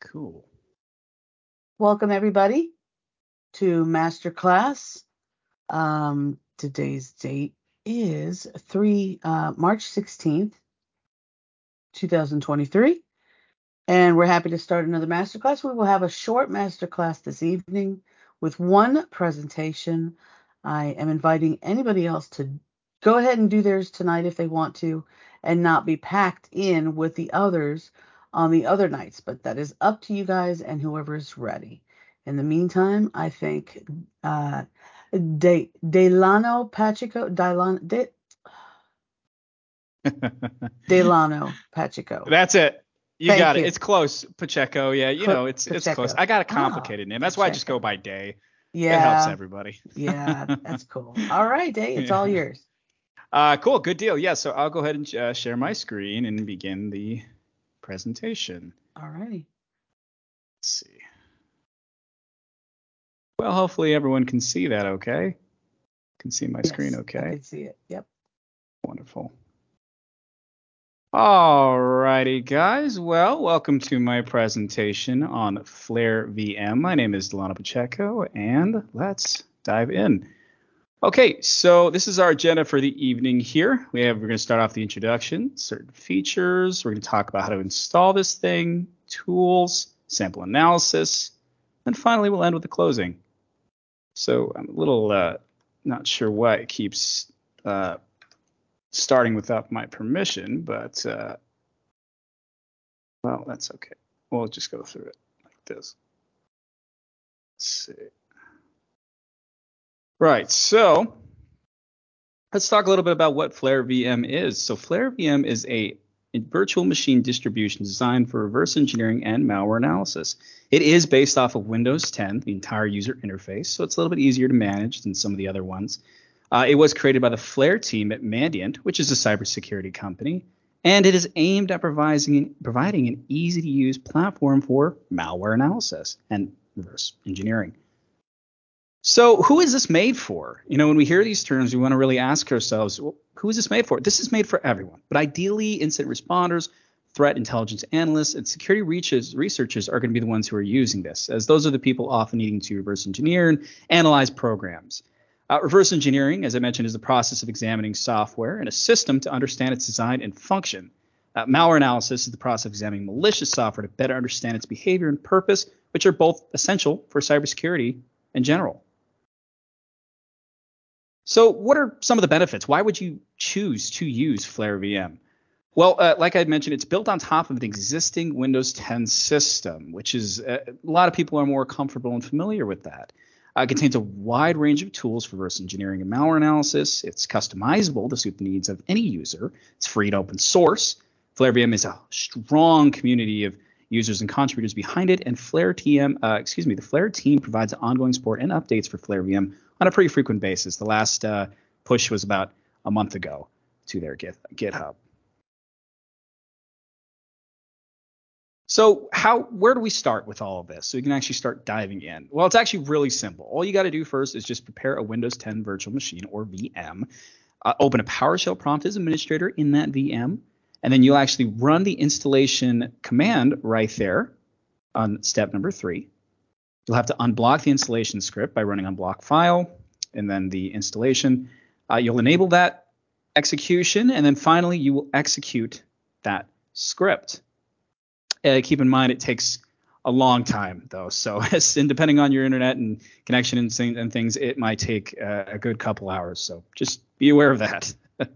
Cool. Welcome, everybody, to Masterclass. Today's date is March 16th, 2023, and we're happy to start another Masterclass. We will have a short Masterclass this evening with one presentation. I am inviting anybody else to go ahead and do theirs tonight if they want to, and not be packed in with the others on the other nights, but that is up to you guys and whoever is ready. In the meantime, I think Delano Pacheco, Delano Pacheco. That's it. You Thank got it. you. It's close. Pacheco. Yeah, it's Pacheco. close. I got a complicated name. That's why I just go by Day. Yeah. It helps everybody. Yeah, that's cool. All right, Day, it's all yours. Cool. Good deal. Yeah, so I'll go ahead and share my screen and begin the presentation. All righty. Let's see. Well, hopefully everyone can see that okay. Can see my screen okay. I can see it. Yep. Wonderful. All righty, guys. Well, welcome to my presentation on Flare VM. My name is Delano Pacheco, and let's dive in. Okay, so this is our agenda for the evening here. We're going to start off the introduction, certain features. We're going to talk about how to install this thing, tools, sample analysis, and finally we'll end with the closing. So I'm a little not sure why it keeps starting without my permission, but well, that's okay. We'll just go through it like this. Let's see. Right, so let's talk a little bit about what Flare VM is. So Flare VM is a virtual machine distribution designed for reverse engineering and malware analysis. It is based off of Windows 10, the entire user interface, so it's a little bit easier to manage than some of the other ones. It was created by the Flare team at Mandiant, which is a cybersecurity company, and it is aimed at providing an easy-to-use platform for malware analysis and reverse engineering. So who is this made for? You know, when we hear these terms, we want to really ask ourselves, well, who is this made for? This is made for everyone, but ideally incident responders, threat intelligence analysts, and security researchers are going to be the ones who are using this, as those are the people often needing to reverse engineer and analyze programs. Reverse engineering, as I mentioned, is the process of examining software and a system to understand its design and function. Malware analysis is the process of examining malicious software to better understand its behavior and purpose, which are both essential for cybersecurity in general. So what are some of the benefits? Why would you choose to use Flare VM? Well, like I mentioned, it's built on top of an existing Windows 10 system, which is a lot of people are more comfortable and familiar with that. It contains a wide range of tools for reverse engineering and malware analysis. It's customizable to suit the needs of any user. It's free and open source. Flare VM is a strong community of users and contributors behind it, and the Flare team provides ongoing support and updates for Flare VM on a pretty frequent basis. The last push was about a month ago to their GitHub. So where do we start with all of this? So you can actually start diving in. Well, it's actually really simple. All you got to do first is just prepare a Windows 10 virtual machine, or VM. Open a PowerShell prompt as administrator in that VM, and then you'll actually run the installation command right there on step number 3. You'll have to unblock the installation script by running unblock file, and then the installation. You'll enable that execution, and then finally you will execute that script. Keep in mind it takes a long time, though. So and depending on your internet and connection and things, it might take a good couple hours. So just be aware of that.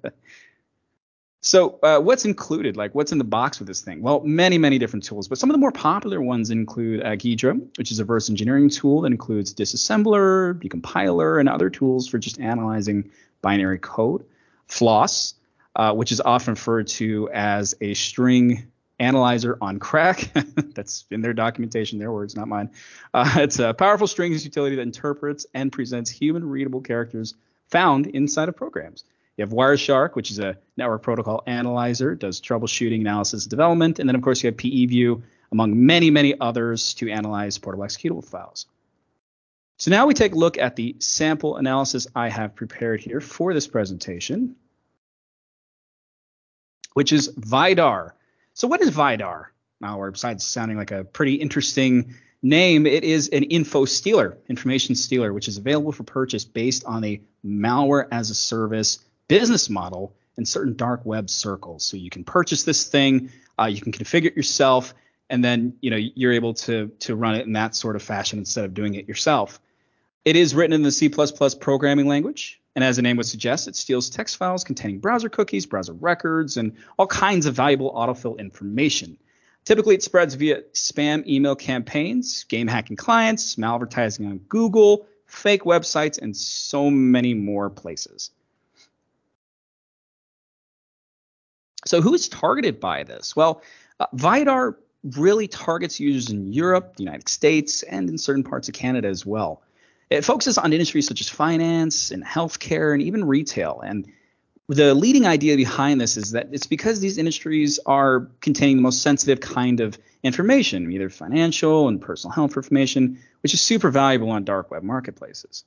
So what's included? Like, what's in the box with this thing? Well, many, many different tools, but some of the more popular ones include Ghidra, which is a reverse engineering tool that includes disassembler, decompiler, and other tools for just analyzing binary code. Floss, which is often referred to as a string analyzer on crack. That's in their documentation, their words, not mine. It's a powerful strings utility that interprets and presents human-readable characters found inside of programs. You have Wireshark, which is a network protocol analyzer, does troubleshooting, analysis, development. And then, of course, you have PEView, among many, many others, to analyze portable executable files. So now we take a look at the sample analysis I have prepared here for this presentation, which is VIDAR. So what is VIDAR? malware, besides sounding like a pretty interesting name, it is an information stealer, which is available for purchase based on a malware as a service business model in certain dark web circles. So you can purchase this thing, you can configure it yourself, and then you're able to run it in that sort of fashion instead of doing it yourself. It is written in the C++ programming language, and as the name would suggest, it steals text files containing browser cookies, browser records, and all kinds of valuable autofill information. Typically, it spreads via spam email campaigns, game hacking clients, malvertising on Google, fake websites, and so many more places. So who is targeted by this? Well, Vidar really targets users in Europe, the United States, and in certain parts of Canada as well. It focuses on industries such as finance and healthcare and even retail. And the leading idea behind this is that it's because these industries are containing the most sensitive kind of information, either financial and personal health information, which is super valuable on dark web marketplaces.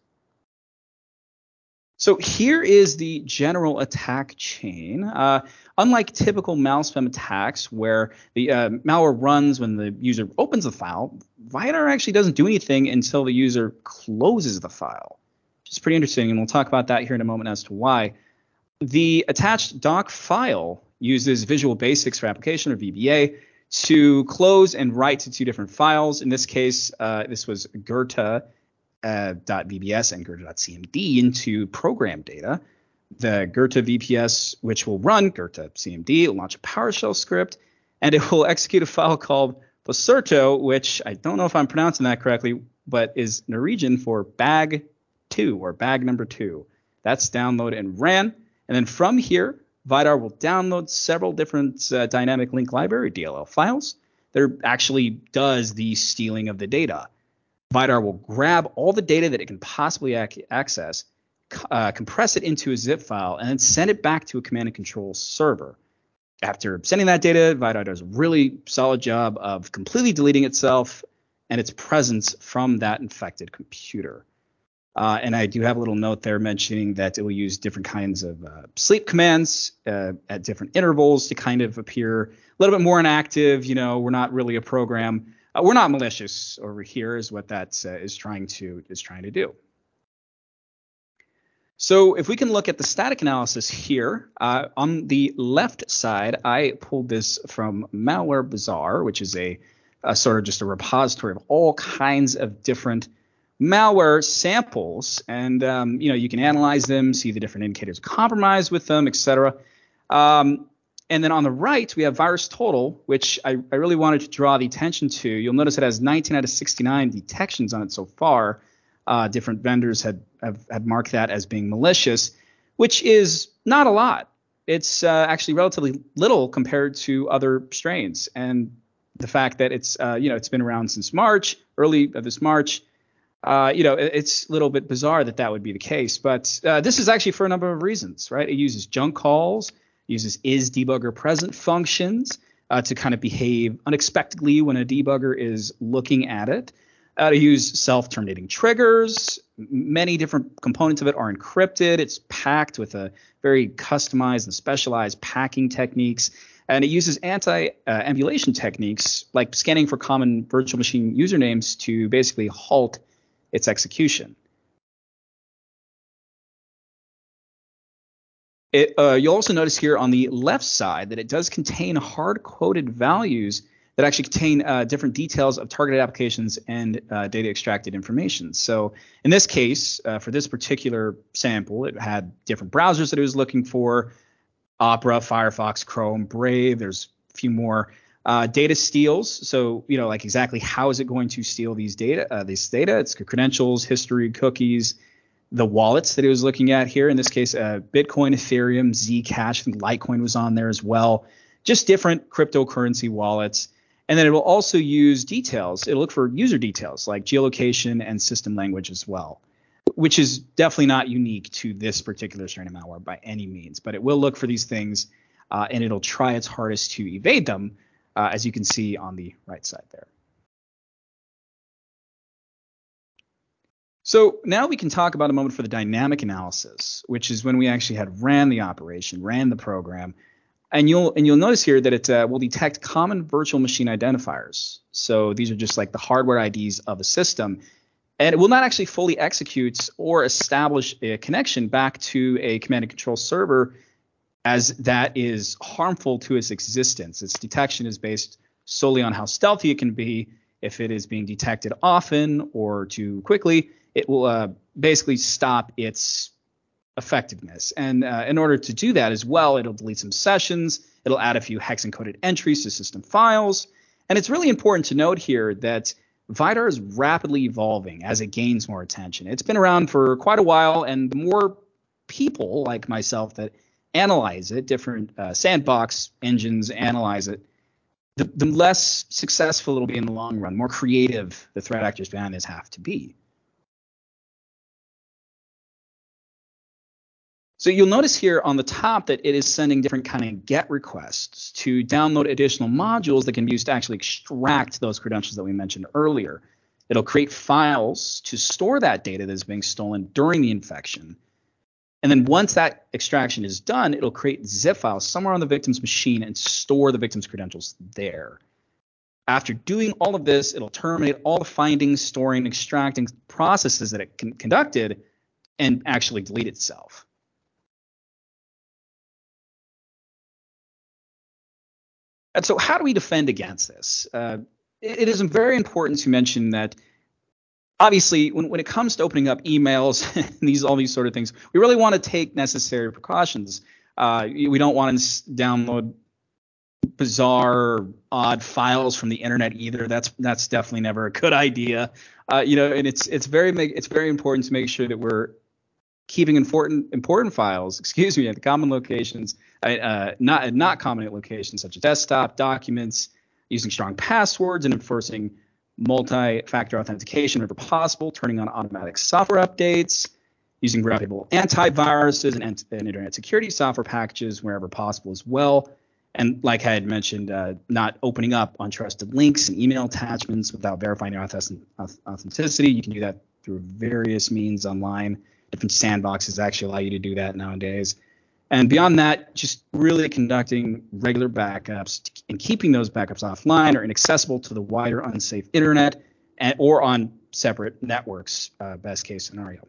So here is the general attack chain. Unlike typical malspam attacks where the malware runs when the user opens the file, Vidar actually doesn't do anything until the user closes the file, which is pretty interesting, and we'll talk about that here in a moment as to why. The attached doc file uses Visual Basics for Application, or VBA, to close and write to two different files. In this case, this was Goethe .vbs and Goethe.cmd into program data. The Goethe VPS, which will run Goethe CMD, will launch a PowerShell script, and it will execute a file called Boserto, which I don't know if I'm pronouncing that correctly, but is Norwegian for bag 2 or bag number 2. That's downloaded and ran. And then from here, Vidar will download several different dynamic link library DLL files that actually does the stealing of the data. Vidar will grab all the data that it can possibly access, compress it into a zip file, and then send it back to a command and control server. After sending that data, Vidar does a really solid job of completely deleting itself and its presence from that infected computer. And I do have a little note there mentioning that it will use different kinds of sleep commands at different intervals to kind of appear a little bit more inactive. We're not really a program. We're not malicious over here, is what that is trying to do. So if we can look at the static analysis here, on the left side, I pulled this from Malware Bazaar, which is a sort of just a repository of all kinds of different malware samples, and you can analyze them, see the different indicators of compromise with them, etc. And then on the right, we have Virus Total, which I really wanted to draw the attention to. You'll notice it has 19 out of 69 detections on it so far. Different vendors have marked that as being malicious, which is not a lot. It's actually relatively little compared to other strains. And the fact that it's been around since March, early of this March, it's a little bit bizarre that would be the case. But this is actually for a number of reasons, right? It uses junk calls, uses isDebuggerPresent functions to kind of behave unexpectedly when a debugger is looking at it. To use self-terminating triggers. Many different components of it are encrypted. It's packed with a very customized and specialized packing techniques. And it uses anti-emulation techniques like scanning for common virtual machine usernames to basically halt its execution. You'll also notice here on the left side that it does contain hard-coded values that actually contain different details of targeted applications and data extracted information. So in this case, for this particular sample, it had different browsers that it was looking for: Opera, Firefox, Chrome, Brave. There's a few more data steals. So like exactly how is it going to steal these data? It's credentials, history, cookies. The wallets that it was looking at here, in this case, Bitcoin, Ethereum, Zcash, I think Litecoin was on there as well. Just different cryptocurrency wallets. And then it will also use details. It'll look for user details like geolocation and system language as well, which is definitely not unique to this particular strain of malware by any means. But it will look for these things, and it'll try its hardest to evade them, as you can see on the right side there. So now we can talk about a moment for the dynamic analysis, which is when we actually had ran the operation, ran the program. And you'll notice here that it will detect common virtual machine identifiers. So these are just like the hardware IDs of a system. And it will not actually fully execute or establish a connection back to a command and control server, as that is harmful to its existence. Its detection is based solely on how stealthy it can be. If it is being detected often or too quickly, it will basically stop its effectiveness. And in order to do that as well, it'll delete some sessions. It'll add a few hex encoded entries to system files. And it's really important to note here that VIDAR is rapidly evolving as it gains more attention. It's been around for quite a while, and the more people like myself that analyze it, different sandbox engines analyze it, the less successful it'll be in the long run, more creative the threat actors behind this have to be. So you'll notice here on the top that it is sending different kind of GET requests to download additional modules that can be used to actually extract those credentials that we mentioned earlier. It'll create files to store that data that is being stolen during the infection. And then once that extraction is done, it'll create zip files somewhere on the victim's machine and store the victim's credentials there. After doing all of this, it'll terminate all the finding, storing, extracting processes that it conducted and actually delete itself. And so how do we defend against this? It is very important to mention that obviously when it comes to opening up emails and all these sort of things, we really want to take necessary precautions. We don't want to download bizarre, odd files from the internet either. That's definitely never a good idea. And it's very important to make sure that we're keeping important files, at the common locations, not common locations such as desktop, documents, using strong passwords and enforcing multi-factor authentication whenever possible, turning on automatic software updates, using reputable antiviruses and internet security software packages wherever possible as well. And like I had mentioned, not opening up untrusted links and email attachments without verifying their authenticity. You can do that through various means online. Different sandboxes actually allow you to do that nowadays. And beyond that, just really conducting regular backups and keeping those backups offline or inaccessible to the wider unsafe internet or on separate networks, best case scenario.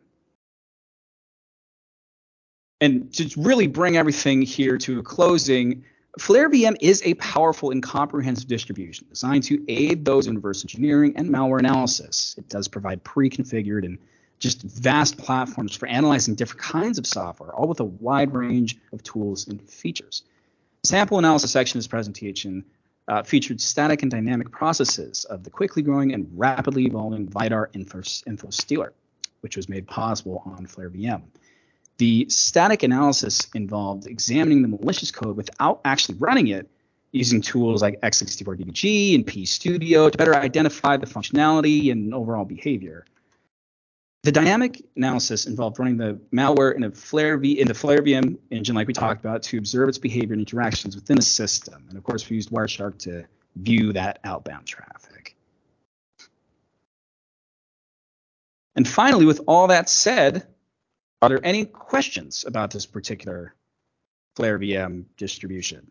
And to really bring everything here to a closing, Flare VM is a powerful and comprehensive distribution designed to aid those in reverse engineering and malware analysis. It does provide pre-configured and just vast platforms for analyzing different kinds of software, all with a wide range of tools and features. The sample analysis section of this presentation featured static and dynamic processes of the quickly growing and rapidly evolving VIDAR InfoStealer, which was made possible on Flare VM. The static analysis involved examining the malicious code without actually running it, using tools like x64DBG and PStudio to better identify the functionality and overall behavior. The dynamic analysis involved running the malware in the Flare VM engine, like we talked about, to observe its behavior and interactions within a system. And of course, we used Wireshark to view that outbound traffic. And finally, with all that said, are there any questions about this particular Flare VM distribution?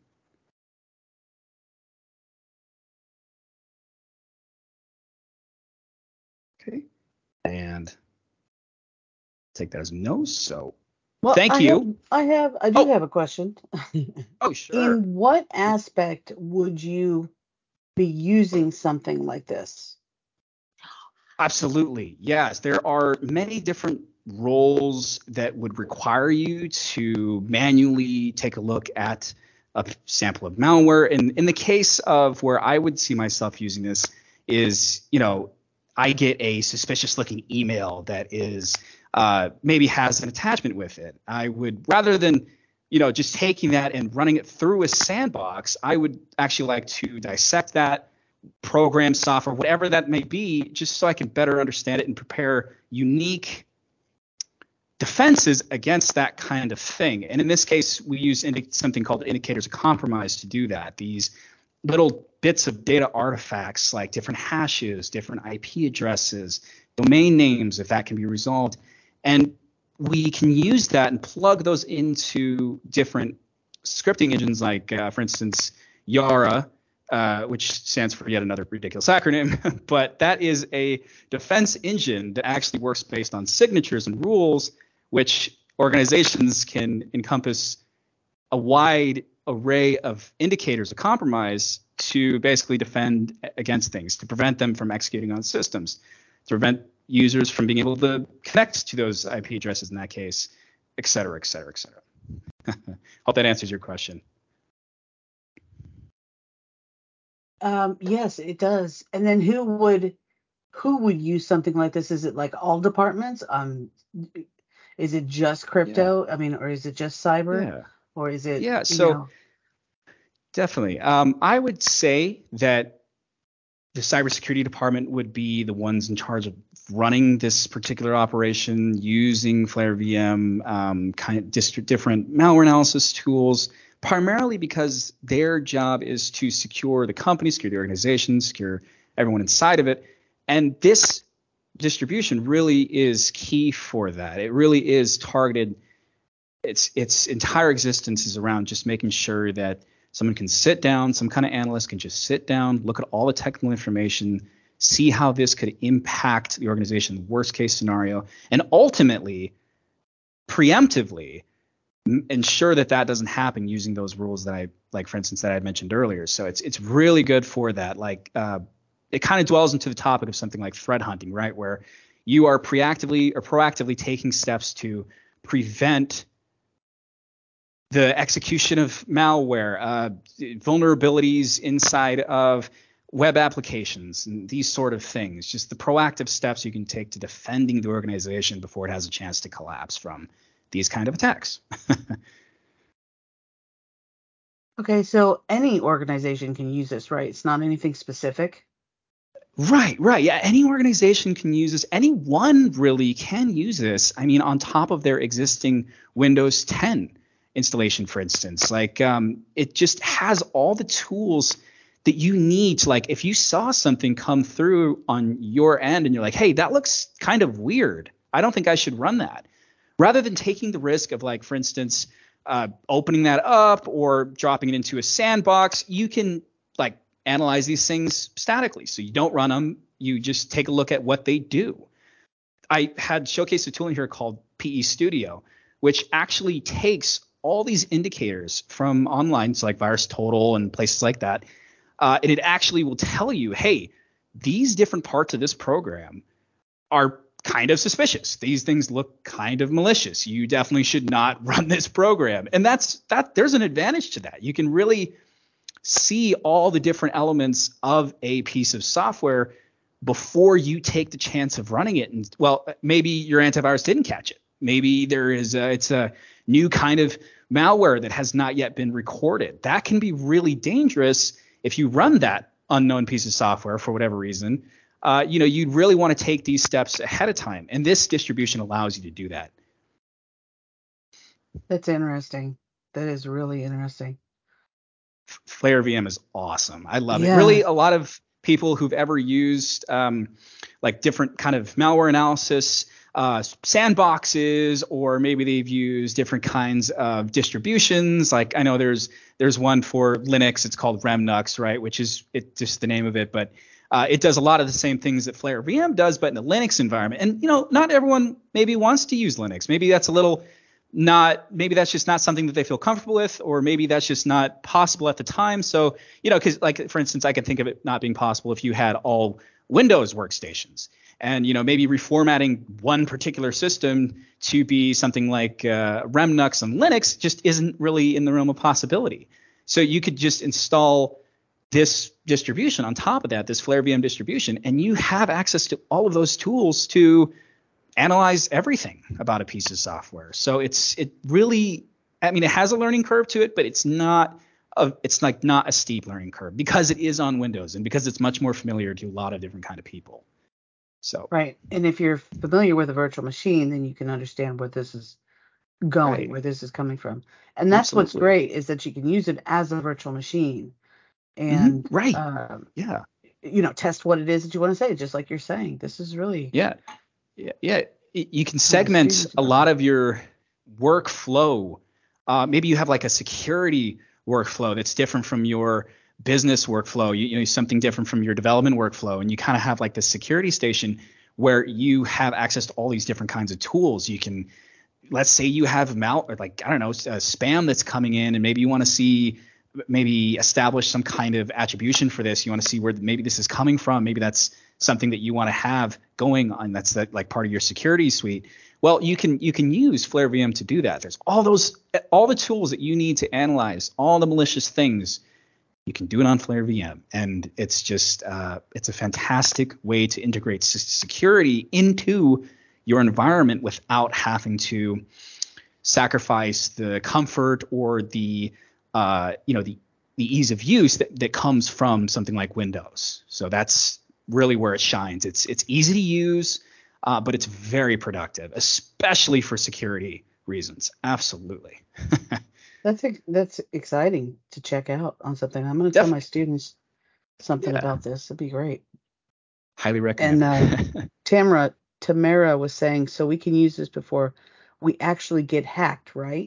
Okay. And take that as no. So thank you. I do have a question. Oh, sure. In what aspect would you be using something like this? Absolutely. Yes. There are many different roles that would require you to manually take a look at a sample of malware. And in the case of where I would see myself using this is, I get a suspicious looking email that is maybe has an attachment with it. I would, rather than just taking that and running it through a sandbox, I would actually like to dissect that program, software, whatever that may be, just so I can better understand it and prepare unique defenses against that kind of thing. And in this case, we use something called indicators of compromise to do that. These little bits of data artifacts like different hashes, different IP addresses, domain names, if that can be resolved. And we can use that and plug those into different scripting engines like, for instance, Yara, which stands for yet another ridiculous acronym, but that is a defense engine that actually works based on signatures and rules, which organizations can encompass a wide array of indicators of compromise to basically defend against things, to prevent them from executing on systems, to prevent users from being able to connect to those IP addresses in that case, et cetera, et cetera, et cetera. Hope that answers your question. Yes, it does. And then who would use something like this? Is it like all departments? Is it just crypto? I mean, or is it just cyber? Yeah. Or is it, Yeah. So definitely. I would say that the cybersecurity department would be the ones in charge of running this particular operation, using Flare VM, kind of different malware analysis tools, primarily because their job is to secure the company, secure the organization, secure everyone inside of it. And this distribution really is key for that. It really is targeted. Its entire existence is around just making sure that someone can sit down, some kind of analyst can just sit down, look at all the technical information, see how this could impact the organization, worst case scenario, and ultimately, preemptively, ensure that that doesn't happen using those rules that like for instance, that I had mentioned earlier. So it's really good for that. Like it kind of dwells into the topic of something like threat hunting, right? Where you are proactively taking steps to prevent the execution of malware, vulnerabilities inside of web applications, and these sort of things. Just the proactive steps you can take to defending the organization before it has a chance to collapse from these kind of attacks. Okay, so any organization can use this, right? It's not anything specific. Right. Yeah, any organization can use this. Anyone really can use this. I mean, on top of their existing Windows 10 installation, for instance, like it just has all the tools that you need to, like, if you saw something come through on your end and you're like, hey, that looks kind of weird, I don't think I should run that. Rather than taking the risk of, like, for instance, opening that up or dropping it into a sandbox, you can, like, analyze these things statically. So you don't run them. You just take a look at what they do. I had showcased a tool in here called PE Studio, which actually takes all these indicators from online, so like VirusTotal and places like that, and it actually will tell you, hey, these different parts of this program are kind of suspicious. These things look kind of malicious. You definitely should not run this program. And there's an advantage to that. You can really see all the different elements of a piece of software before you take the chance of running it. And well, maybe your antivirus didn't catch it. Maybe it's a new kind of malware that has not yet been recorded. That can be really dangerous if you run that unknown piece of software for whatever reason. You'd really want to take these steps ahead of time. And this distribution allows you to do that. That's interesting. That is really interesting. Flare VM is awesome. I love it. Yeah. Really, a lot of people who've ever used like different kind of malware analysis sandboxes, or maybe they've used different kinds of distributions. Like I know there's one for Linux. It's called Remnux, right? Which is just the name of it, but it does a lot of the same things that Flare VM does, but in the Linux environment. And not everyone maybe wants to use Linux. Maybe that's maybe that's just not something that they feel comfortable with, or maybe that's just not possible at the time. So, because like, for instance, I could think of it not being possible if you had all Windows workstations, and, maybe reformatting one particular system to be something like Remnux on Linux just isn't really in the realm of possibility. So you could just install this distribution on top of that, this Flare VM distribution, and you have access to all of those tools to analyze everything about a piece of software. So it really, I mean, it has a learning curve to it, but it's not a steep learning curve because it is on Windows and because it's much more familiar to a lot of different kind of people. So right. And if you're familiar with a virtual machine, then you can understand where this is going, right. where this is coming from. And that's Absolutely. what's great, is that you can use it as a virtual machine and right. Yeah. Test what it is that you want to say, just like you're saying. This is really Yeah. You can segment a lot of your workflow Maybe you have like a security workflow that's different from your business workflow, something different from your development workflow. And you kind of have like this security station where you have access to all these different kinds of tools. You can, let's say you have or like, I don't know, spam that's coming in, and maybe you want to maybe establish some kind of attribution for this. You want to see where maybe this is coming from. Maybe that's something that you want to have going on. That's like part of your security suite. Well, you can use Flare VM to do that. There's all the tools that you need to analyze all the malicious things. You can do it on Flare VM, and it's just it's a fantastic way to integrate security into your environment without having to sacrifice the comfort or the ease of use that comes from something like Windows. So that's really where it shines. It's easy to use, but it's very productive, especially for security reasons. Absolutely. That's exciting to check out on something. I'm going to tell my students something about this. It'd be great. Highly recommend. And Tamara was saying, so we can use this before we actually get hacked, right?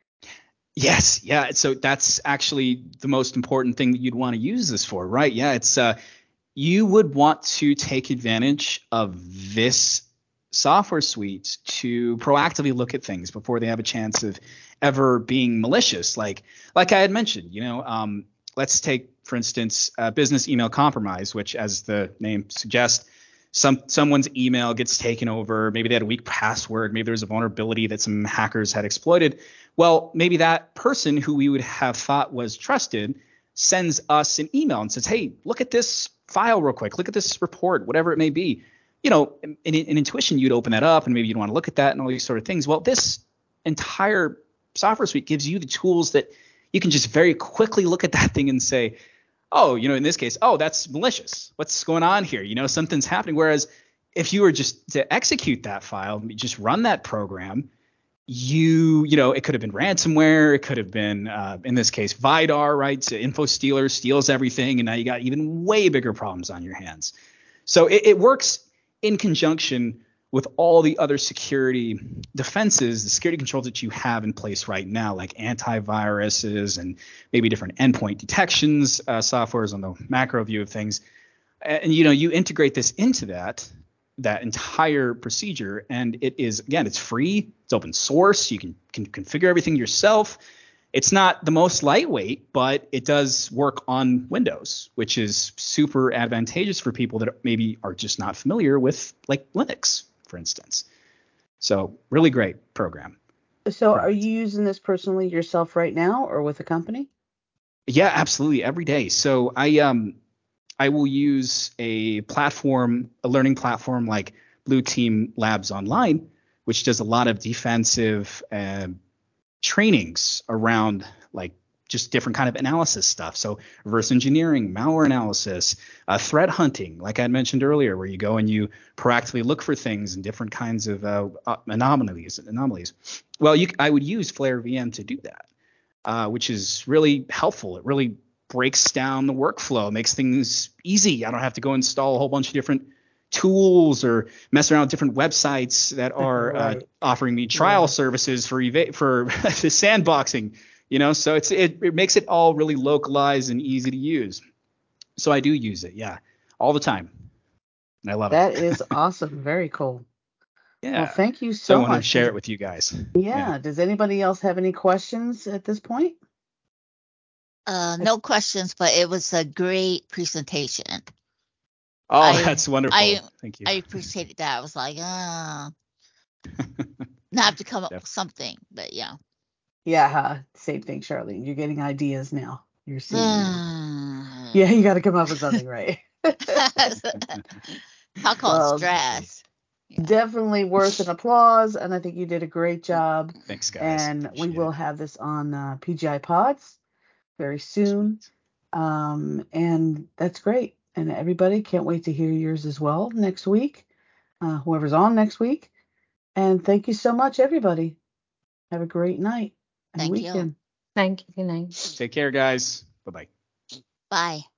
Yes. Yeah. So that's actually the most important thing that you'd want to use this for, right? Yeah. It's you would want to take advantage of this software suite to proactively look at things before they have a chance of ever being malicious. Like I had mentioned, let's take, for instance, business email compromise, which, as the name suggests, someone's email gets taken over. Maybe they had a weak password. Maybe there was a vulnerability that some hackers had exploited. Well, maybe that person who we would have thought was trusted sends us an email and says, hey, look at this file real quick. Look at this report, whatever it may be. In intuition, you'd open that up and maybe you'd want to look at that and all these sort of things. Well, this entire software suite gives you the tools that you can just very quickly look at that thing and say, oh, in this case, oh, that's malicious. What's going on here? Something's happening. Whereas if you were just to execute that file, just run that program, it could have been ransomware. It could have been, in this case, Vidar, right? So info stealer steals everything. And now you got even way bigger problems on your hands. So it works in conjunction with all the other security defenses, the security controls that you have in place right now, like antiviruses and maybe different endpoint detections softwares on the macro view of things. And, you integrate this into that entire procedure. And it is, again, it's free. It's open source. You can configure everything yourself. It's not the most lightweight, but it does work on Windows, which is super advantageous for people that maybe are just not familiar with, like, Linux, for instance. So really great program. So are you using this personally yourself right now or with a company? Yeah, absolutely. Every day. So I will use a learning platform like Blue Team Labs Online, which does a lot of defensive trainings around like just different kind of analysis stuff. So reverse engineering, malware analysis, threat hunting, like I had mentioned earlier, where you go and you proactively look for things and different kinds of anomalies. Well, I would use Flare VM to do that, which is really helpful. It really breaks down the workflow, makes things easy. I don't have to go install a whole bunch of different tools or mess around with different websites that are offering me trial services for the sandboxing, so it makes it all really localized and easy to use. So I do use it. Yeah. All the time. And I love it. That is awesome. Very cool. Yeah. Well, thank you so much. I want to share it with you guys. Yeah. Does anybody else have any questions at this point? No questions, but it was a great presentation. Oh, that's wonderful. Thank you. I appreciated that. I was like, now I have to come up with something, but yeah. Yeah, same thing, Charlene. You're getting ideas now. You're seeing. Yeah, you got to come up with something, right? Alcohol stress. Yeah. Definitely worth an applause, and I think you did a great job. Thanks, guys. And we will have this on PGI Pods very soon. And that's great. And everybody can't wait to hear yours as well next week. Whoever's on next week. And thank you so much, everybody. Have a great night and weekend. You. Thank you. Good night. Take care, guys. Bye-bye. Bye.